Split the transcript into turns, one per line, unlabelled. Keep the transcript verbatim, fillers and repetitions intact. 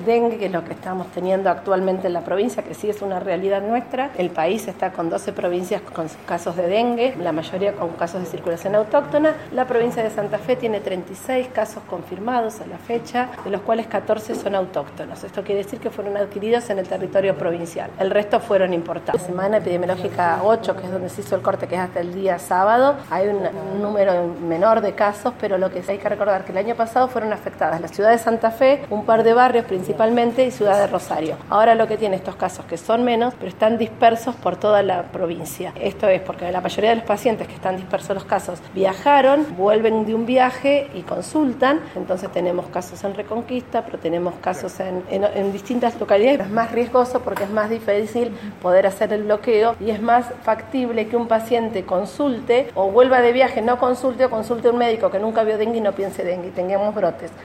dengue, que es lo que estamos teniendo actualmente en la provincia, que sí es una realidad nuestra. El país está con doce provincias con casos de dengue, la mayoría con casos de circulación autóctona. La provincia de Santa Fe tiene treinta y seis casos confirmados a la fecha, de los cuales catorce son autóctonos. Esto quiere decir que fueron adquiridos en el territorio provincial. El resto fueron importados. La semana epidemiológica ocho, que es donde se hizo el corte, que es hasta el día sábado, hay un, un número menor de casos, pero lo que hay que recordar que el año pasado fueron afectadas la ciudad de Santa Fe, un par de barrios principalmente, y ciudad de Rosario. Ahora lo que tiene estos casos, que son menos, pero están dispersos por toda la provincia. Esto es porque la mayoría de los pacientes que están dispersos los casos viajaron, vuelven de un viaje y consultan. Entonces tenemos casos en Reconquista, pero tenemos casos en, en, en distintas localidades. Es más riesgoso porque es más difícil poder hacer el bloqueo y es más factible que un paciente consulte o vuelva de viaje, no consulte o consulte a un médico que nunca vio dengue y no piense dengue y tengamos brotes.